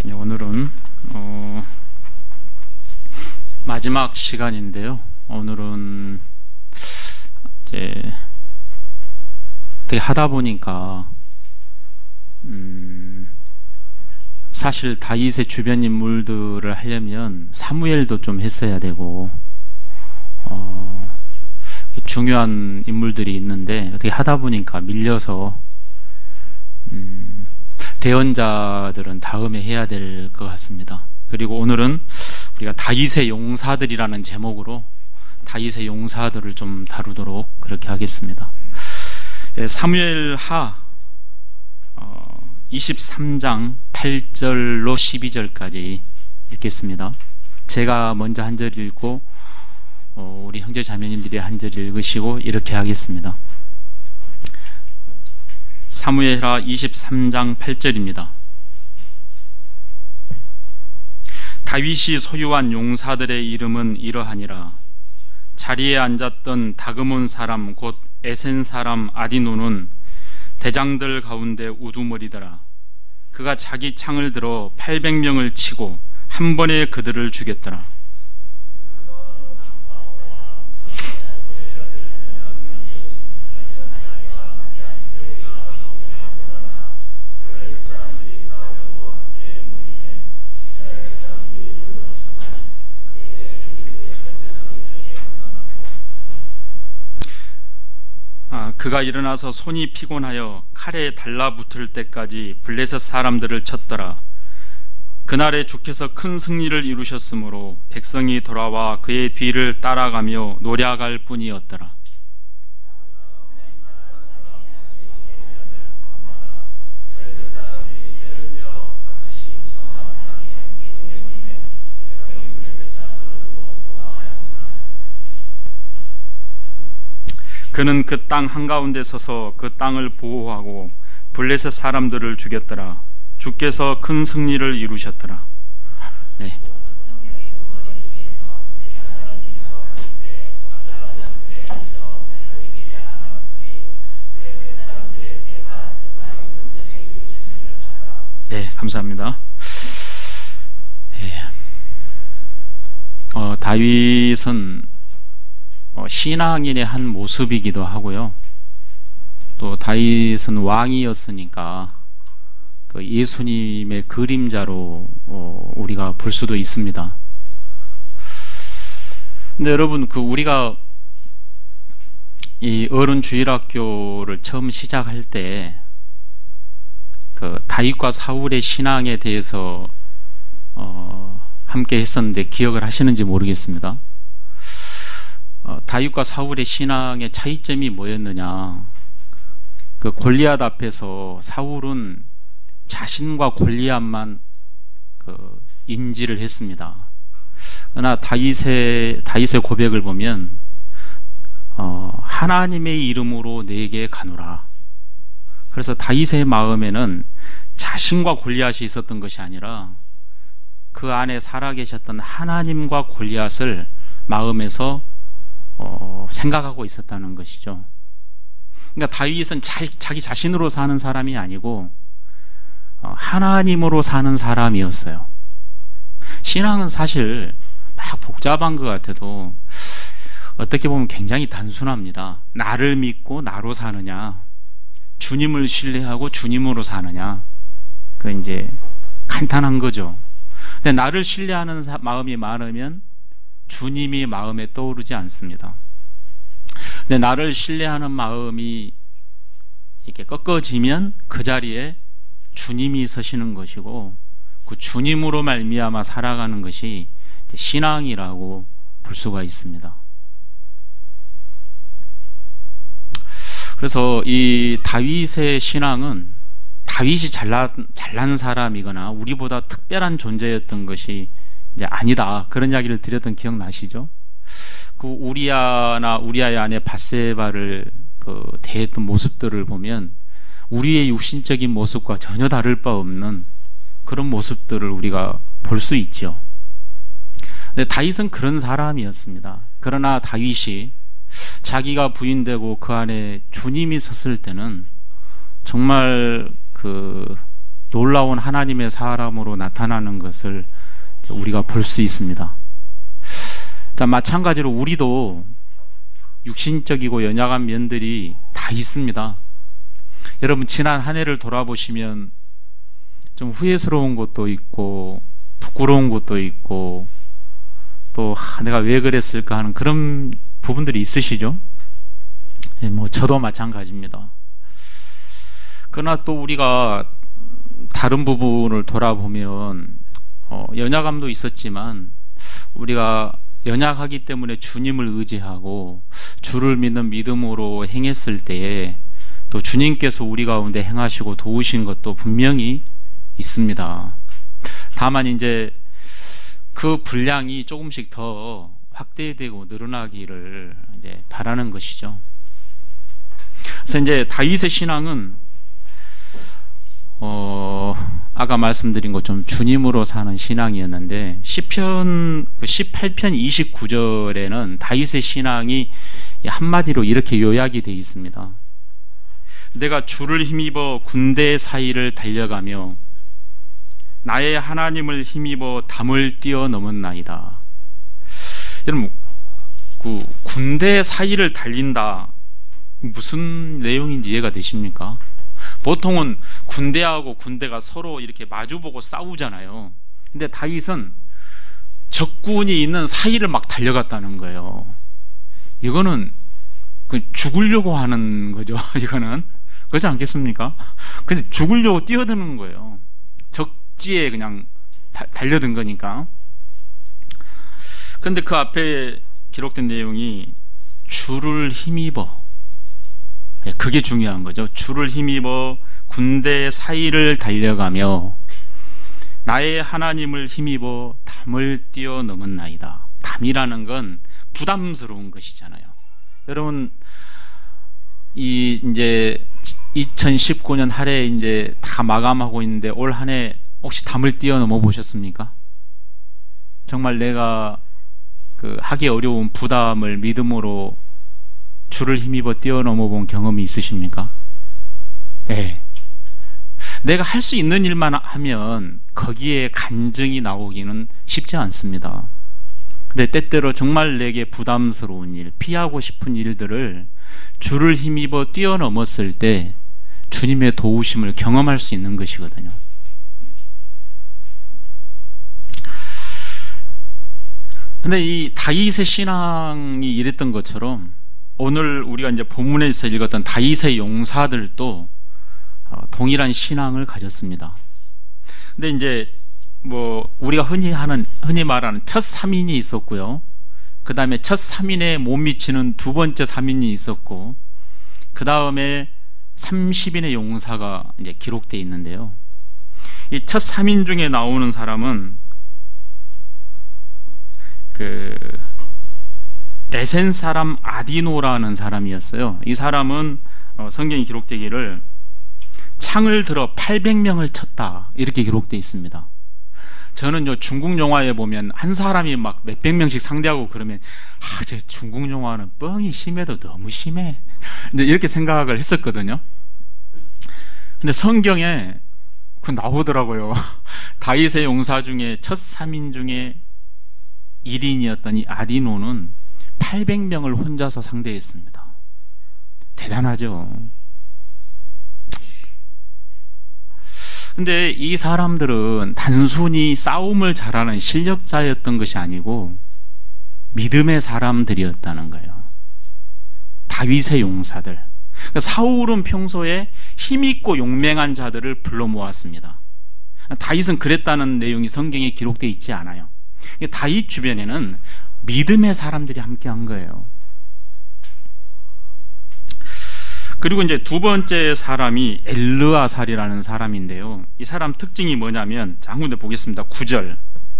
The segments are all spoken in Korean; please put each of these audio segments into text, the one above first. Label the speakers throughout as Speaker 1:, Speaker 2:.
Speaker 1: 네, 오늘은 마지막 시간인데요. 오늘은 이제 어떻게 하다 보니까 사실 다윗의 주변 인물들을 하려면 사무엘도 좀 했어야 되고 중요한 인물들이 있는데 어떻게 하다 보니까 밀려서 대언자들은 다음에 해야 될 것 같습니다. 그리고 오늘은 우리가 다윗의 용사들이라는 제목으로 다윗의 용사들을 좀 다루도록 그렇게 하겠습니다. 사무엘하 23장 8절로 12절까지 읽겠습니다. 제가 먼저 한 절 읽고 우리 형제 자매님들이 한 절 읽으시고 이렇게 하겠습니다. 사무엘하 23장 8절입니다. 다윗이 소유한 용사들의 이름은 이러하니라. 자리에 앉았던 다그몬 사람 곧 에센 사람 아디노는 대장들 가운데 우두머리더라. 그가 자기 창을 들어 800명을 치고 한 번에 그들을 죽였더라. 그가 일어나서 손이 피곤하여 칼에 달라붙을 때까지 블레셋 사람들을 쳤더라. 그날에 주께서 큰 승리를 이루셨으므로 백성이 돌아와 그의 뒤를 따라가며 노래할 뿐이었더라. 그는 그 땅 한가운데 서서 그 땅을 보호하고 블레셋 사람들을 죽였더라. 주께서 큰 승리를 이루셨더라. 네. 네, 감사합니다. 네. 다윗은 신앙인의 한 모습이기도 하고요. 또 다윗은 왕이었으니까 그 예수님의 그림자로 우리가 볼 수도 있습니다. 근데 여러분, 우리가 이 어른 주일학교를 처음 시작할 때 다윗과 사울의 신앙에 대해서 함께 했었는데 기억을 하시는지 모르겠습니다. 다윗과 사울의 신앙의 차이점이 뭐였느냐? 골리앗 앞에서 사울은 자신과 골리앗만 인지를 했습니다. 그러나 다윗의 고백을 보면 하나님의 이름으로 내게 가노라. 그래서 다윗의 마음에는 자신과 골리앗이 있었던 것이 아니라 그 안에 살아계셨던 하나님과 골리앗을 마음에서 생각하고 있었다는 것이죠. 그러니까 다윗은 자기 자신으로 사는 사람이 아니고 하나님으로 사는 사람이었어요. 신앙은 사실 막 복잡한 것 같아도 어떻게 보면 굉장히 단순합니다. 나를 믿고 나로 사느냐, 주님을 신뢰하고 주님으로 사느냐, 그 이제 간단한 거죠. 근데 나를 신뢰하는 마음이 많으면 주님이 마음에 떠오르지 않습니다. 근데 나를 신뢰하는 마음이 이렇게 꺾어지면 그 자리에 주님이 서시는 것이고 그 주님으로 말미암아 살아가는 것이 신앙이라고 볼 수가 있습니다. 그래서 이 다윗의 신앙은 다윗이 잘난 사람이거나 우리보다 특별한 존재였던 것이 이제 아니다, 그런 이야기를 드렸던 기억 나시죠? 우리아의 아내 밧세바를 대했던 모습들을 보면 우리의 육신적인 모습과 전혀 다를 바 없는 그런 모습들을 우리가 볼 수 있죠. 근데 다윗은 그런 사람이었습니다. 그러나 다윗이 자기가 부인되고 그 안에 주님이 섰을 때는 정말 놀라운 하나님의 사람으로 나타나는 것을 우리가 볼 수 있습니다. 자, 마찬가지로 우리도 육신적이고 연약한 면들이 다 있습니다. 여러분, 지난 한 해를 돌아보시면 좀 후회스러운 것도 있고 부끄러운 것도 있고 또 내가 왜 그랬을까 하는 그런 부분들이 있으시죠? 저도 마찬가지입니다. 그러나 또 우리가 다른 부분을 돌아보면 연약함도 있었지만 우리가 연약하기 때문에 주님을 의지하고 주를 믿는 믿음으로 행했을 때에 또 주님께서 우리 가운데 행하시고 도우신 것도 분명히 있습니다. 다만 이제 그 분량이 조금씩 더 확대되고 늘어나기를 이제 바라는 것이죠. 그래서 이제 다윗의 신앙은 아까 말씀드린 것처럼 주님으로 사는 신앙이었는데 시편 18편 29절에는 다윗의 신앙이 한마디로 이렇게 요약이 되어 있습니다. 내가 주를 힘입어 군대 사이를 달려가며 나의 하나님을 힘입어 담을 뛰어넘었나이다. 여러분, 그 군대 사이를 달린다, 무슨 내용인지 이해가 되십니까? 보통은 군대하고 군대가 서로 이렇게 마주보고 싸우잖아요. 근데 다윗은 적군이 있는 사이를 막 달려갔다는 거예요. 이거는 죽으려고 하는 거죠. 이거는 그렇지 않겠습니까? 그래서 죽으려고 뛰어드는 거예요. 적지에 그냥 달려든 거니까. 근데 그 앞에 기록된 내용이 주를 힘입어, 그게 중요한 거죠. 주를 힘입어 군대 사이를 달려가며 나의 하나님을 힘입어 담을 뛰어넘었나이다. 담이라는 건 부담스러운 것이잖아요. 여러분, 이제 2019년 한 해 이제 다 마감하고 있는데 올 한 해 혹시 담을 뛰어넘어 보셨습니까? 정말 내가 하기 어려운 부담을 믿음으로 주를 힘입어 뛰어넘어 본 경험이 있으십니까? 네. 내가 할 수 있는 일만 하면 거기에 간증이 나오기는 쉽지 않습니다. 근데 때때로 정말 내게 부담스러운 일, 피하고 싶은 일들을 주를 힘입어 뛰어넘었을 때 주님의 도우심을 경험할 수 있는 것이거든요. 근데 이 다윗의 신앙이 이랬던 것처럼 오늘 우리가 이제 본문에서 읽었던 다윗의 용사들도 동일한 신앙을 가졌습니다. 근데 이제 우리가 흔히 말하는 첫 3인이 있었고요. 그 다음에 첫 3인에 못 미치는 두 번째 3인이 있었고, 그 다음에 30인의 용사가 이제 기록되어 있는데요. 이 첫 3인 중에 나오는 사람은 에센 사람 아디노라는 사람이었어요. 이 사람은 성경에 기록되기를 창을 들어 800명을 쳤다, 이렇게 기록되어 있습니다. 저는 중국 영화에 보면 한 사람이 막 몇백 명씩 상대하고 그러면 제 중국 영화는 뻥이 심해도 너무 심해, 이렇게 생각을 했었거든요. 근데 성경에 나오더라고요. 다윗의 용사 중에 첫 3인 중에 1인이었던 이 아디노는 800명을 혼자서 상대했습니다. 대단하죠. 근데 이 사람들은 단순히 싸움을 잘하는 실력자였던 것이 아니고 믿음의 사람들이었다는 거예요. 다윗의 용사들. 사울은 평소에 힘있고 용맹한 자들을 불러 모았습니다. 다윗은 그랬다는 내용이 성경에 기록되어 있지 않아요. 다윗 주변에는 믿음의 사람들이 함께한 거예요. 그리고 이제 두 번째 사람이 엘르아살이라는 사람인데요. 이 사람 특징이 뭐냐면, 자, 한번 보겠습니다. 9절.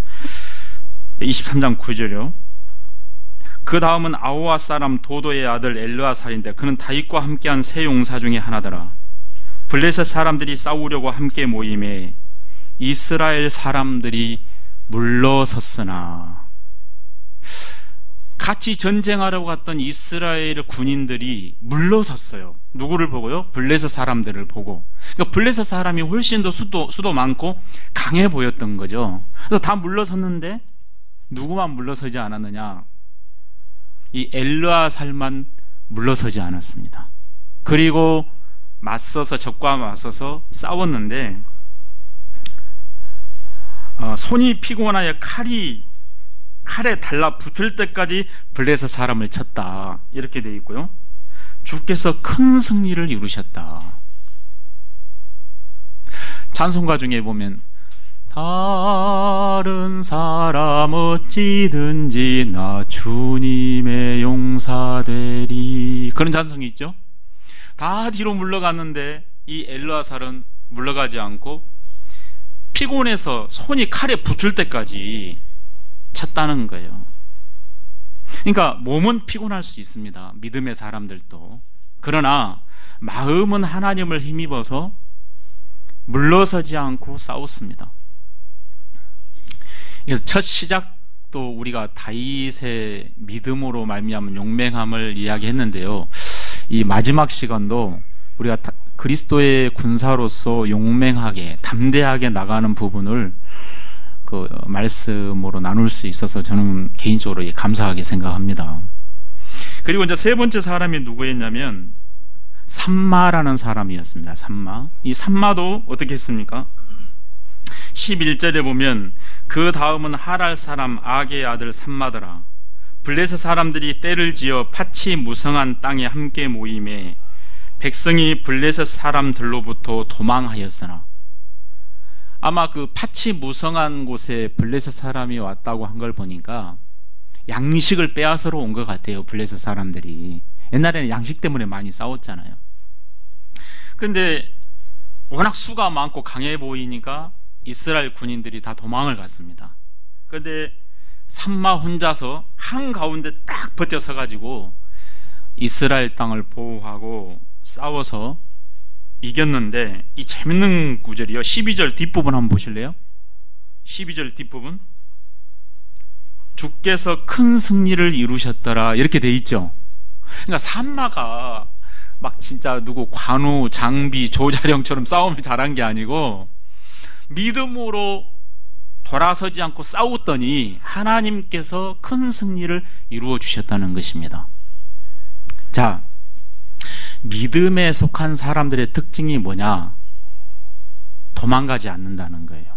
Speaker 1: 23장 9절이요. 그 다음은 아호와 사람 도도의 아들 엘르아살인데 그는 다윗과 함께한 세 용사 중에 하나더라. 블레셋 사람들이 싸우려고 함께 모임에 이스라엘 사람들이 물러섰으나, 같이 전쟁하려고 갔던 이스라엘 군인들이 물러섰어요. 누구를 보고요? 블레셋 사람들을 보고. 그러니까 블레셋 사람이 훨씬 더 수도 많고 강해 보였던 거죠. 그래서 다 물러섰는데 누구만 물러서지 않았느냐? 이 엘르아살만 물러서지 않았습니다. 그리고 적과 맞서서 싸웠는데 손이 피곤하여 칼에 달라붙을 때까지 블레셋 사람을 쳤다. 이렇게 되어 있고요. 주께서 큰 승리를 이루셨다. 찬송가 중에 보면 다른 사람 어찌든지 나 주님의 용사되리, 그런 찬송이 있죠. 다 뒤로 물러갔는데 이 엘르아살은 물러가지 않고 피곤해서 손이 칼에 붙을 때까지 쳤다는 거예요. 그러니까 몸은 피곤할 수 있습니다. 믿음의 사람들도. 그러나 마음은 하나님을 힘입어서 물러서지 않고 싸웠습니다. 그래서 첫 시작도 우리가 다윗의 믿음으로 말미암은 용맹함을 이야기했는데요. 이 마지막 시간도 우리가 그리스도의 군사로서 용맹하게 담대하게 나가는 부분을 그 말씀으로 나눌 수 있어서 저는 개인적으로 감사하게 생각합니다. 그리고 이제 세 번째 사람이 누구였냐면 삼마라는 사람이었습니다. 삼마. 이 삼마도 어떻게 했습니까? 11절에 보면 그 다음은 하랄 사람 악의 아들 삼마더라. 블레셋 사람들이 떼를 지어 팥이 무성한 땅에 함께 모임에 백성이 블레셋 사람들로부터 도망하였으나, 아마 그 팥이 무성한 곳에 블레셋 사람이 왔다고 한 걸 보니까 양식을 빼앗으러 온 것 같아요. 블레셋 사람들이 옛날에는 양식 때문에 많이 싸웠잖아요. 근데 워낙 수가 많고 강해 보이니까 이스라엘 군인들이 다 도망을 갔습니다. 근데 삼마 혼자서 한가운데 딱 버텨서 가지고 이스라엘 땅을 보호하고 싸워서 이겼는데, 이 재밌는 구절이요. 12절 뒷부분 한번 보실래요? 12절 뒷부분. 주께서 큰 승리를 이루셨더라, 이렇게 돼 있죠. 그러니까 삼마가 막 진짜 누구 관우, 장비, 조자룡처럼 싸움을 잘한 게 아니고 믿음으로 돌아서지 않고 싸웠더니 하나님께서 큰 승리를 이루어 주셨다는 것입니다. 자, 믿음에 속한 사람들의 특징이 뭐냐? 도망가지 않는다는 거예요.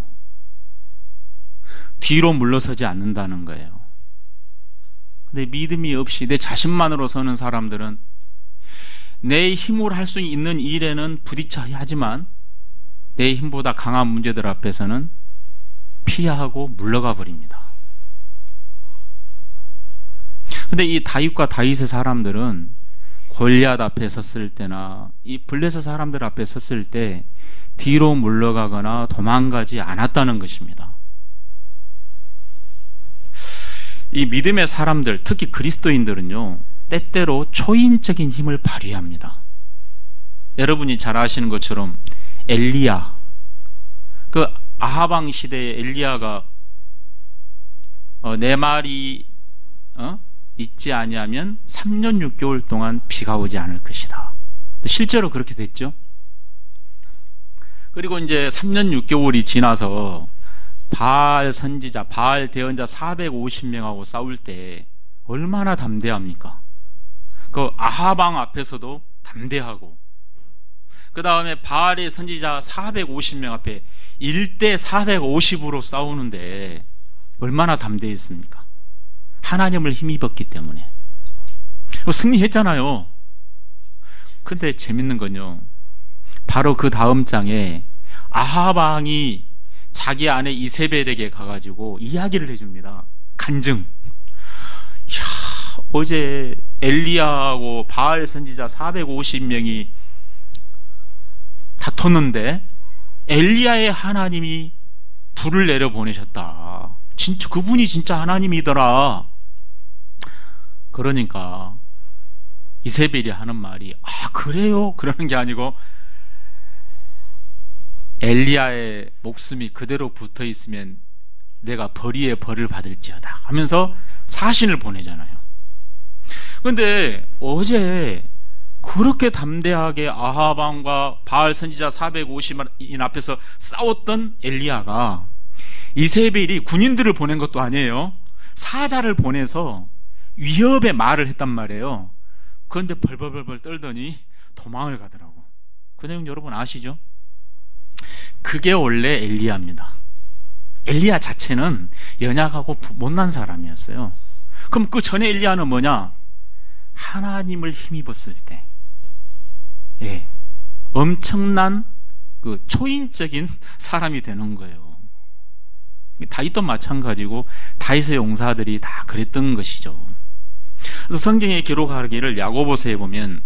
Speaker 1: 뒤로 물러서지 않는다는 거예요. 근데 믿음이 없이 내 자신만으로 서는 사람들은 내 힘으로 할 수 있는 일에는 부딪혀야 하지만 내 힘보다 강한 문제들 앞에서는 피하고 물러가 버립니다. 근데 이 다윗과 다윗의 사람들은 골리앗 앞에 섰을 때나 이 블레셋 사람들 앞에 섰을 때 뒤로 물러가거나 도망가지 않았다는 것입니다. 이 믿음의 사람들, 특히 그리스도인들은요, 때때로 초인적인 힘을 발휘합니다. 여러분이 잘 아시는 것처럼 엘리야, 그 아하방 시대의 엘리야가 내 말이 있지 아니하면 3년 6개월 동안 비가 오지 않을 것이다. 실제로 그렇게 됐죠. 그리고 이제 3년 6개월이 지나서 바알 선지자, 바알 대언자 450명하고 싸울 때 얼마나 담대합니까? 그 아하방 앞에서도 담대하고, 그 다음에 바알의 선지자 450명 앞에 1대 450으로 싸우는데 얼마나 담대했습니까? 하나님을 힘입었기 때문에 승리했잖아요. 근데 재밌는 건요, 바로 그 다음 장에 아하방이 자기 아내 이세벨에게 가가지고 이야기를 해줍니다. 간증. 이야, 어제 엘리야하고 바알 선지자 450명이 다퉜는데 엘리야의 하나님이 불을 내려 보내셨다. 진짜 그분이 진짜 하나님이더라. 그러니까 이세벨이 하는 말이, 아 그래요? 그러는 게 아니고 엘리야의 목숨이 그대로 붙어 있으면 내가 벌이의 벌을 받을지어다 하면서 사신을 보내잖아요. 그런데 어제 그렇게 담대하게 아하방과 바알 선지자 450인 앞에서 싸웠던 엘리야가 이세벨이 군인들을 보낸 것도 아니에요. 사자를 보내서 위협의 말을 했단 말이에요. 그런데 벌벌벌 떨더니 도망을 가더라고. 그 내용 여러분 아시죠? 그게 원래 엘리야입니다. 엘리야 자체는 연약하고 못난 사람이었어요. 그럼 그 전에 엘리야는 뭐냐? 하나님을 힘입었을 때, 엄청난 그 초인적인 사람이 되는 거예요. 다윗도 마찬가지고 다윗의 용사들이 다 그랬던 것이죠. 그래서 성경에 기록하기를 야고보서에 보면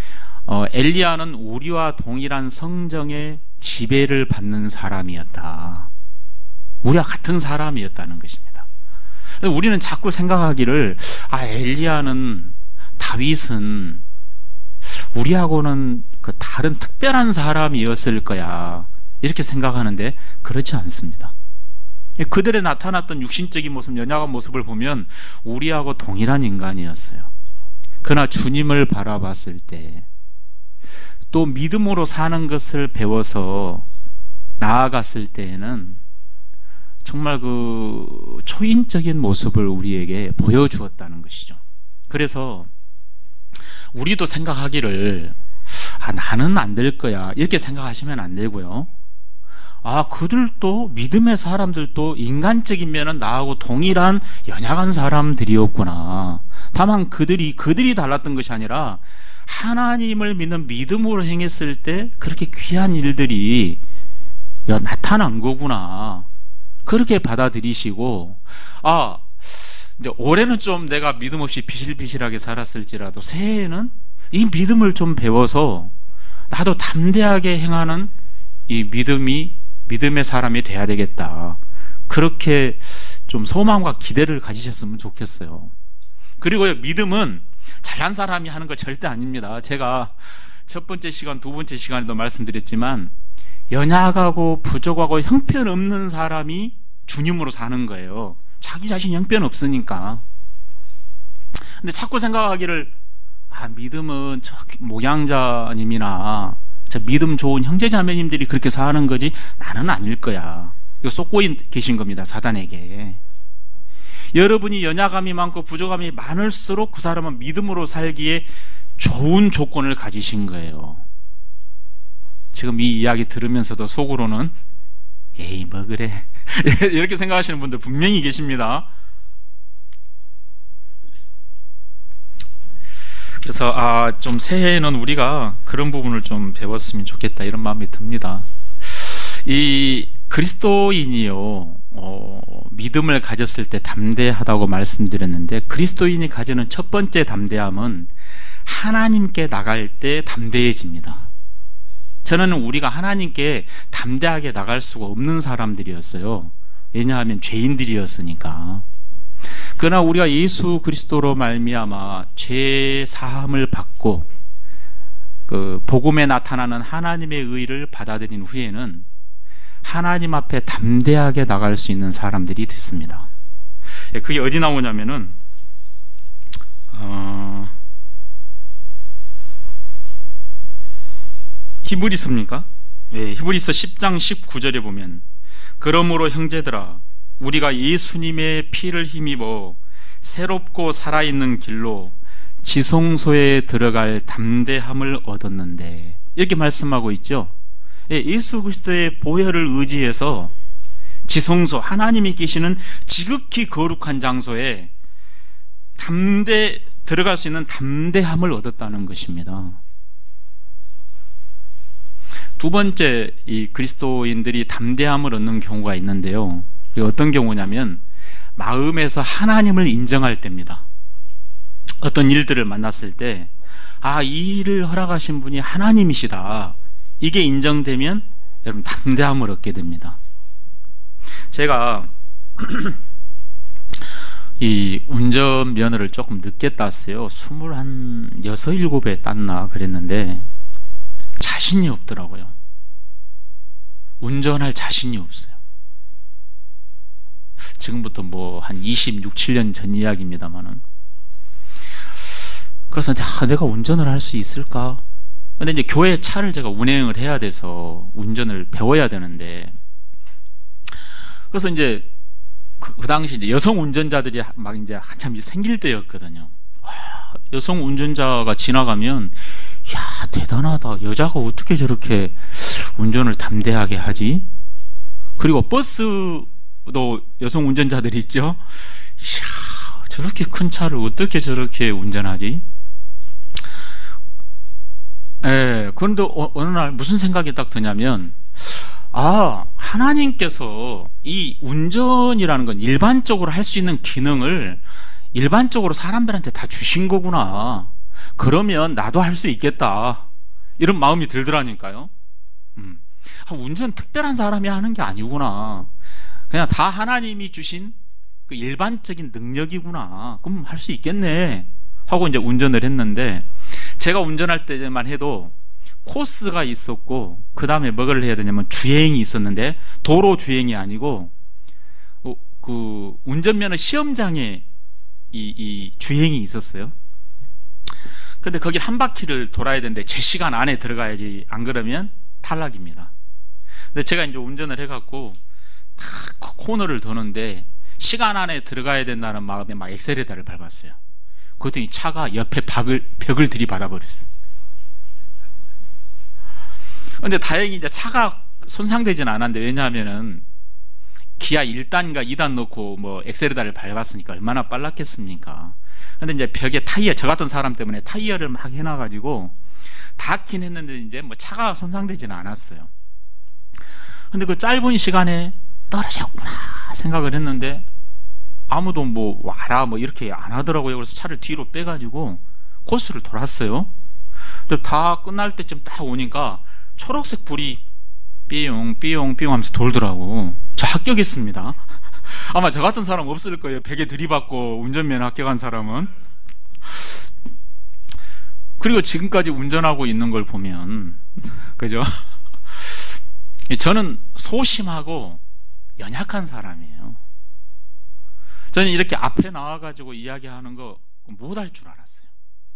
Speaker 1: 엘리야는 우리와 동일한 성정의 지배를 받는 사람이었다. 우리와 같은 사람이었다는 것입니다. 우리는 자꾸 생각하기를 엘리야는, 다윗은 우리하고는 그 다른 특별한 사람이었을 거야, 이렇게 생각하는데 그렇지 않습니다. 그들의 나타났던 육신적인 모습, 연약한 모습을 보면 우리하고 동일한 인간이었어요. 그러나 주님을 바라봤을 때, 또 믿음으로 사는 것을 배워서 나아갔을 때에는 정말 그 초인적인 모습을 우리에게 보여주었다는 것이죠. 그래서 우리도 생각하기를 나는 안 될 거야, 이렇게 생각하시면 안 되고요. 그들도, 믿음의 사람들도 인간적인 면은 나하고 동일한 연약한 사람들이었구나. 다만 그들이 달랐던 것이 아니라 하나님을 믿는 믿음으로 행했을 때 그렇게 귀한 일들이 나타난 거구나, 그렇게 받아들이시고, 이제 올해는 좀 내가 믿음 없이 비실비실하게 살았을지라도 새해에는 이 믿음을 좀 배워서 나도 담대하게 행하는 이 믿음의 사람이 돼야 되겠다, 그렇게 좀 소망과 기대를 가지셨으면 좋겠어요. 그리고요, 믿음은 잘난 사람이 하는 거 절대 아닙니다. 제가 첫 번째 시간, 두 번째 시간에도 말씀드렸지만 연약하고 부족하고 형편없는 사람이 주님으로 사는 거예요. 자기 자신 형편없으니까. 근데 자꾸 생각하기를 믿음은 저 목양자님이나 저 믿음 좋은 형제자매님들이 그렇게 사는 거지 나는 아닐 거야, 이거 쏟고 계신 겁니다, 사단에게. 여러분이 연약함이 많고 부족함이 많을수록 그 사람은 믿음으로 살기에 좋은 조건을 가지신 거예요. 지금 이 이야기 들으면서도 속으로는 에이 뭐 그래 이렇게 생각하시는 분들 분명히 계십니다. 그래서 좀 새해에는 우리가 그런 부분을 좀 배웠으면 좋겠다, 이런 마음이 듭니다. 이 그리스도인이요, 믿음을 가졌을 때 담대하다고 말씀드렸는데, 그리스도인이 가지는 첫 번째 담대함은 하나님께 나갈 때 담대해집니다. 저는 우리가 하나님께 담대하게 나갈 수가 없는 사람들이었어요. 왜냐하면 죄인들이었으니까. 그러나 우리가 예수 그리스도로 말미암아 죄 사함을 받고 그 복음에 나타나는 하나님의 의를 받아들인 후에는 하나님 앞에 담대하게 나갈 수 있는 사람들이 됐습니다. 그게 어디 나오냐면은 히브리서입니까? 히브리서 10장 19절에 보면, 그러므로 형제들아, 우리가 예수님의 피를 힘입어 새롭고 살아있는 길로 지성소에 들어갈 담대함을 얻었는데, 이렇게 말씀하고 있죠. 예수 그리스도의 보혈을 의지해서 지성소, 하나님이 계시는 지극히 거룩한 장소에 들어갈 수 있는 담대함을 얻었다는 것입니다. 두 번째, 이 그리스도인들이 담대함을 얻는 경우가 있는데요, 어떤 경우냐면 마음에서 하나님을 인정할 때입니다. 어떤 일들을 만났을 때 이 일을 허락하신 분이 하나님이시다, 이게 인정되면 여러분 담대함을 얻게 됩니다. 제가 이 운전면허를 조금 늦게 땄어요. 26, 7에 땄나 그랬는데 자신이 없더라고요. 운전할 자신이 없어요. 지금부터 한 26, 7년 전 이야기입니다만은. 그래서 내가 운전을 할 수 있을까? 근데 이제 교회 차를 제가 운행을 해야 돼서 운전을 배워야 되는데, 그래서 이제 그 당시 이제 여성 운전자들이 막 이제 한참 생길 때였거든요. 와, 여성 운전자가 지나가면, 야, 대단하다. 여자가 어떻게 저렇게 운전을 담대하게 하지? 그리고 버스도 여성 운전자들이 있죠. 이야, 저렇게 큰 차를 어떻게 저렇게 운전하지? 예, 그런데 어느 날 무슨 생각이 딱 드냐면, 하나님께서 이 운전이라는 건 일반적으로 할 수 있는 기능을 일반적으로 사람들한테 다 주신 거구나. 그러면 나도 할 수 있겠다. 이런 마음이 들더라니까요. 운전 특별한 사람이 하는 게 아니구나. 그냥 다 하나님이 주신 그 일반적인 능력이구나. 그럼 할 수 있겠네. 하고 이제 운전을 했는데, 제가 운전할 때만 해도 코스가 있었고, 그 다음에 뭐를 해야 되냐면 주행이 있었는데, 도로 주행이 아니고, 그 운전면허 시험장에 이 주행이 있었어요. 근데 거기 한 바퀴를 돌아야 되는데 제 시간 안에 들어가야지, 안 그러면 탈락입니다. 근데 제가 이제 운전을 해갖고 탁 코너를 도는데 시간 안에 들어가야 된다는 마음에 막 엑셀레터를 밟았어요. 그랬더니 차가 옆에 벽을 들이받아 버렸어요. 근데 다행히 이제 차가 손상되진 않았는데, 왜냐하면은 기아 1단과 2단 넣고 뭐 엑셀레터를 밟았으니까 얼마나 빨랐겠습니까? 근데 이제 벽에 타이어, 저 같은 사람 때문에 타이어를 막 해놔가지고 닿긴 했는데 이제 뭐 차가 손상되지는 않았어요. 근데 그 짧은 시간에 떨어졌구나 생각을 했는데, 아무도 뭐 와라 뭐 이렇게 안 하더라고요. 그래서 차를 뒤로 빼가지고 코스를 돌았어요. 근데 다 끝날 때쯤 딱 오니까 초록색 불이 삐용 삐용 삐용 하면서 돌더라고. 저 합격했습니다. 아마 저 같은 사람 없을 거예요. 벽에 들이받고 운전면허 합격한 사람은. 그리고 지금까지 운전하고 있는 걸 보면, 그죠? 저는 소심하고 연약한 사람이에요. 저는 이렇게 앞에 나와가지고 이야기하는 거 못할 줄 알았어요.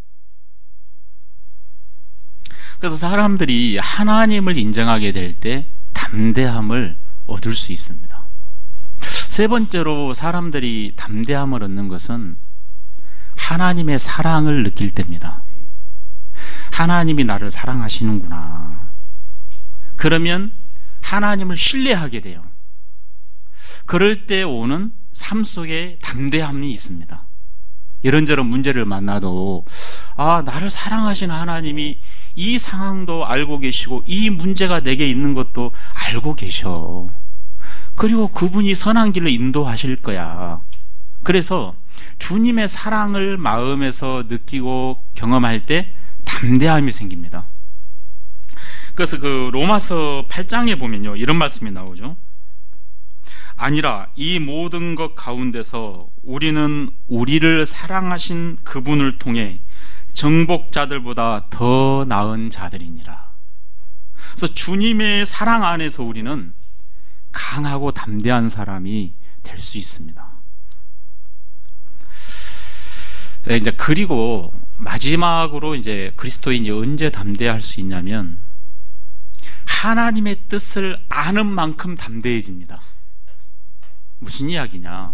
Speaker 1: 그래서 사람들이 하나님을 인정하게 될 때 담대함을 얻을 수 있습니다. 세 번째로 사람들이 담대함을 얻는 것은 하나님의 사랑을 느낄 때입니다. 하나님이 나를 사랑하시는구나. 그러면 하나님을 신뢰하게 돼요. 그럴 때 오는 삶 속에 담대함이 있습니다. 이런저런 문제를 만나도, 나를 사랑하시는 하나님이 이 상황도 알고 계시고 이 문제가 내게 있는 것도 알고 계셔. 그리고 그분이 선한 길로 인도하실 거야. 그래서 주님의 사랑을 마음에서 느끼고 경험할 때 담대함이 생깁니다. 그래서 그 로마서 8장에 보면요, 이런 말씀이 나오죠. 아니라 이 모든 것 가운데서 우리는 우리를 사랑하신 그분을 통해 정복자들보다 더 나은 자들이니라. 그래서 주님의 사랑 안에서 우리는 강하고 담대한 사람이 될 수 있습니다. 이제 그리고 마지막으로 이제 그리스도인이 언제 담대할 수 있냐면, 하나님의 뜻을 아는 만큼 담대해집니다. 무슨 이야기냐?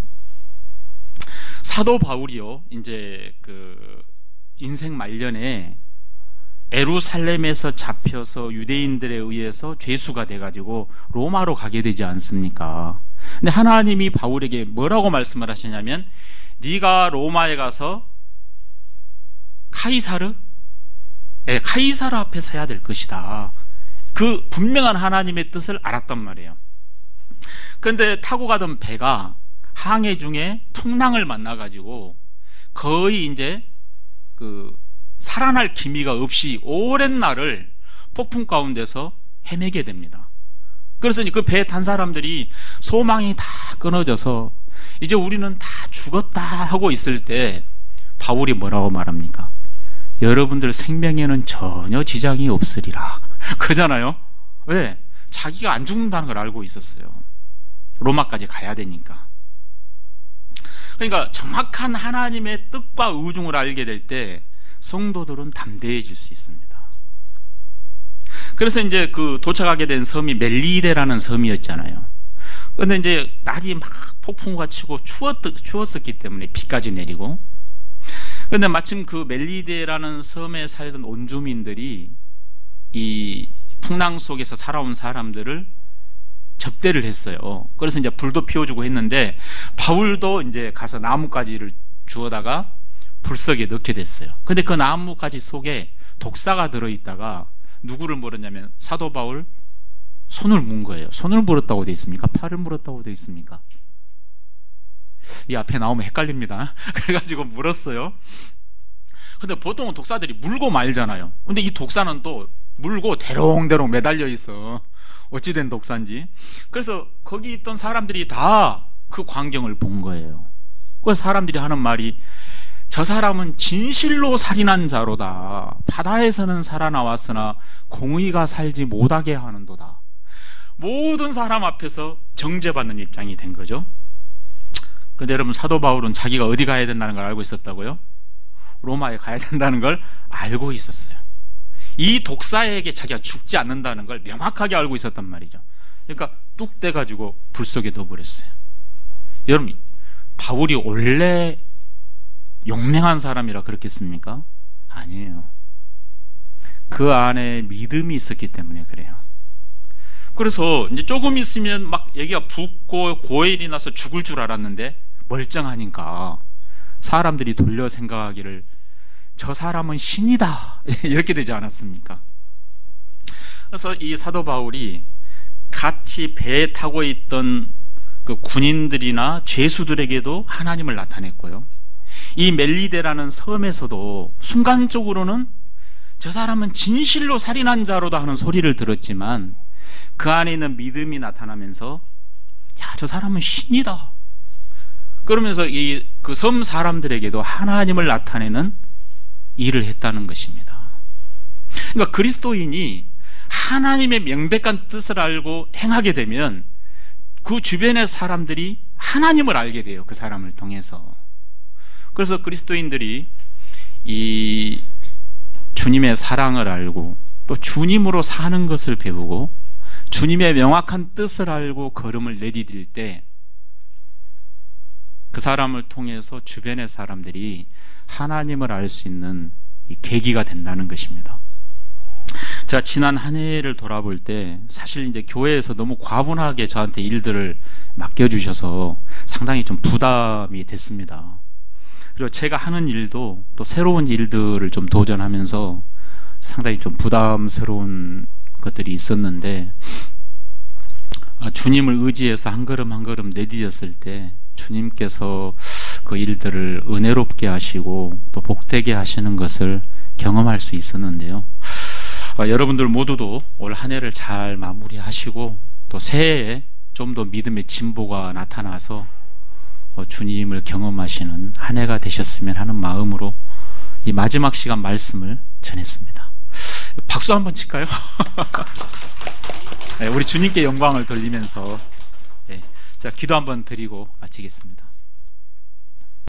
Speaker 1: 사도 바울이요, 이제 그 인생 말년에 에루살렘에서 잡혀서 유대인들에 의해서 죄수가 돼가지고 로마로 가게 되지 않습니까? 근데 하나님이 바울에게 뭐라고 말씀을 하시냐면, 네가 로마에 가서 카이사르 앞에 서야 될 것이다. 그 분명한 하나님의 뜻을 알았단 말이에요. 그런데 타고 가던 배가 항해 중에 풍랑을 만나가지고 거의 이제 살아날 기미가 없이 오랜 날을 폭풍 가운데서 헤매게 됩니다. 그래서 그 배에 탄 사람들이 소망이 다 끊어져서 이제 우리는 다 죽었다 하고 있을 때 바울이 뭐라고 말합니까? 여러분들 생명에는 전혀 지장이 없으리라. 그러잖아요. 왜? 자기가 안 죽는다는 걸 알고 있었어요. 로마까지 가야 되니까. 그러니까 정확한 하나님의 뜻과 의중을 알게 될 때 성도들은 담대해질 수 있습니다. 그래서 이제 그 도착하게 된 섬이 멜리데라는 섬이었잖아요. 근데 이제 날이 막 폭풍우가 치고 추웠었기 때문에 비까지 내리고, 근데 마침 그 멜리데라는 섬에 살던 온주민들이 이 풍랑 속에서 살아온 사람들을 접대를 했어요. 그래서 이제 불도 피워주고 했는데, 바울도 이제 가서 나뭇가지를 주워다가 불석에 넣게 됐어요. 근데 그 나뭇가지 속에 독사가 들어있다가 누구를 물었냐면 사도 바울 손을 문 거예요. 손을 물었다고 되어 있습니까? 팔을 물었다고 되어 있습니까? 이 앞에 나오면 헷갈립니다. 그래가지고 물었어요. 근데 보통은 독사들이 물고 말잖아요. 근데 이 독사는 또 물고 대롱대롱 매달려 있어. 어찌된 독사인지. 그래서 거기 있던 사람들이 다 그 광경을 본 거예요. 그래서 사람들이 하는 말이, 저 사람은 진실로 살인한 자로다. 바다에서는 살아나왔으나 공의가 살지 못하게 하는도다. 모든 사람 앞에서 정죄받는 입장이 된 거죠. 근데 여러분, 사도 바울은 자기가 어디 가야 된다는 걸 알고 있었다고요? 로마에 가야 된다는 걸 알고 있었어요. 이 독사에게 자기가 죽지 않는다는 걸 명확하게 알고 있었단 말이죠. 그러니까 뚝 떼가지고 불 속에 넣어버렸어요. 여러분, 바울이 원래 용맹한 사람이라 그렇겠습니까? 아니에요. 그 안에 믿음이 있었기 때문에 그래요. 그래서 이제 조금 있으면 막 얘기가 붓고 고열이 나서 죽을 줄 알았는데, 멀쩡하니까 사람들이 돌려 생각하기를 저 사람은 신이다 이렇게 되지 않았습니까? 그래서 이 사도 바울이 같이 배에 타고 있던 그 군인들이나 죄수들에게도 하나님을 나타냈고요, 이 멜리데라는 섬에서도 순간적으로는 저 사람은 진실로 살인한 자로다 하는 소리를 들었지만, 그 안에 있는 믿음이 나타나면서 야, 저 사람은 신이다 그러면서 이 그 섬 사람들에게도 하나님을 나타내는 일을 했다는 것입니다. 그러니까 그리스도인이 하나님의 명백한 뜻을 알고 행하게 되면 그 주변의 사람들이 하나님을 알게 돼요. 그 사람을 통해서. 그래서 그리스도인들이 이 주님의 사랑을 알고 또 주님으로 사는 것을 배우고 주님의 명확한 뜻을 알고 걸음을 내디딜 때 그 사람을 통해서 주변의 사람들이 하나님을 알 수 있는 이 계기가 된다는 것입니다. 제가 지난 한 해를 돌아볼 때 사실 이제 교회에서 너무 과분하게 저한테 일들을 맡겨주셔서 상당히 좀 부담이 됐습니다. 그리고 제가 하는 일도 또 새로운 일들을 좀 도전하면서 상당히 좀 부담스러운 것들이 있었는데, 주님을 의지해서 한 걸음 한 걸음 내디뎠을 때 주님께서 그 일들을 은혜롭게 하시고 또 복되게 하시는 것을 경험할 수 있었는데요. 여러분들 모두도 올 한 해를 잘 마무리하시고 또 새해에 좀 더 믿음의 진보가 나타나서 주님을 경험하시는 한 해가 되셨으면 하는 마음으로 이 마지막 시간 말씀을 전했습니다. 박수 한번 칠까요? 우리 주님께 영광을 돌리면서 자, 기도 한번 드리고 마치겠습니다.